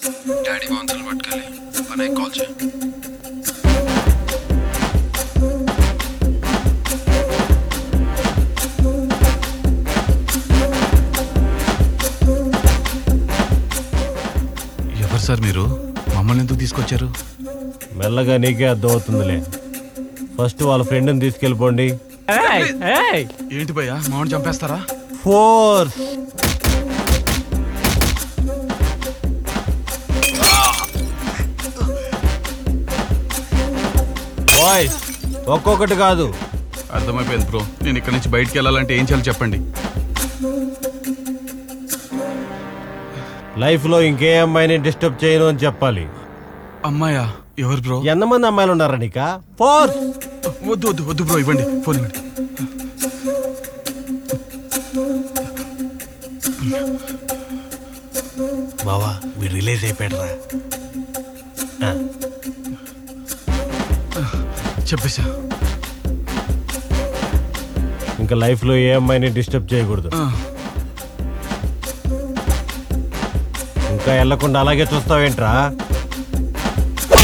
Daddy బాన్సలు పట్టుకెళ్ళి అన్నయ్య call చేయి. ఎవరు సార్ మీరు? మమ్మల్ని ఎందుకు తీసుకొచ్చారు? మెల్లగా నీకే అర్థం అవుతుందిలే. ఫస్ట్ వాళ్ళ ఫ్రెండ్ని తీసుకెళ్ళిపోండి. ఏంటి భయ్యా, మామూలు చంపేస్తారా? ఫోర్స్ బాయ్స్, ఒక్కొక్కటి కాదు. అర్థమైపోయింది బ్రో. నేను ఇక్కడ నుంచి బయటికి వెళ్ళాలంటే ఏం చేయాలి చెప్పండి. లైఫ్లో ఇంకే అమ్మాయిని డిస్టర్బ్ చేయను అని చెప్పాలి. అమ్మాయా? ఎవరు బ్రో? ఎంతమంది అమ్మాయిలు ఉన్నారా నీకా? ఫోర్స్. వద్దు వద్దు వద్దు బ్రో, ఇవ్వండి, ఫోన్ ఇవ్వండి. బావా మీరు రిలీజ్ అయిపోయాడరా. చెప్పేసా. ఇంకా లైఫ్లో ఏ అమ్మాయిని డిస్టర్బ్ చేయకూడదు. ఇంకా వెళ్ళకుండా అలాగే చూస్తావేంట్రా?